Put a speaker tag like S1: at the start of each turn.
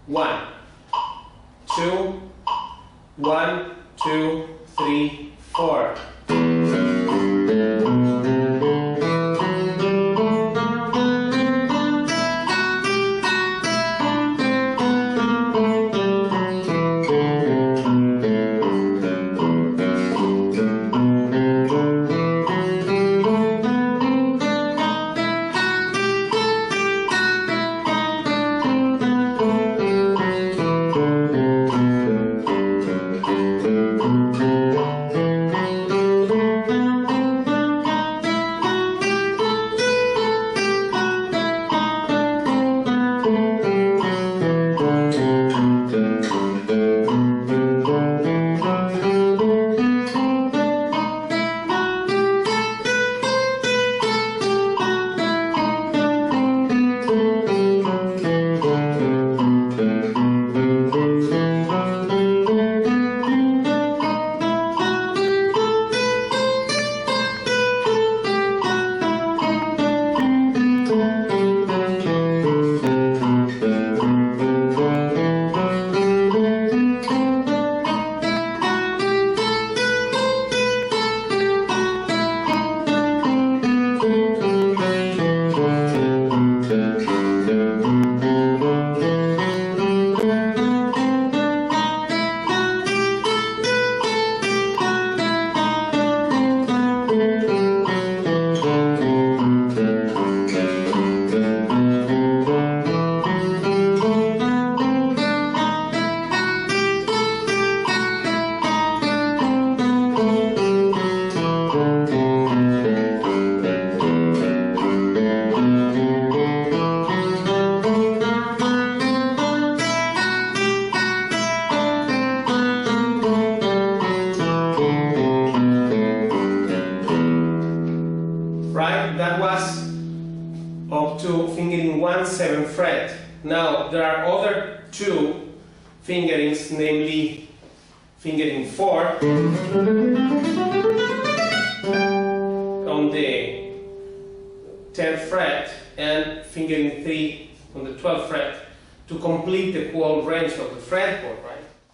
S1: 1, 2, 1, 2, 3, 4. Right, that was up to fingering 1 7th fret. Now there are other two fingerings, namely fingering 4 on the 10th fret and fingering 3 on the 12th fret to complete the whole range of the fretboard, right?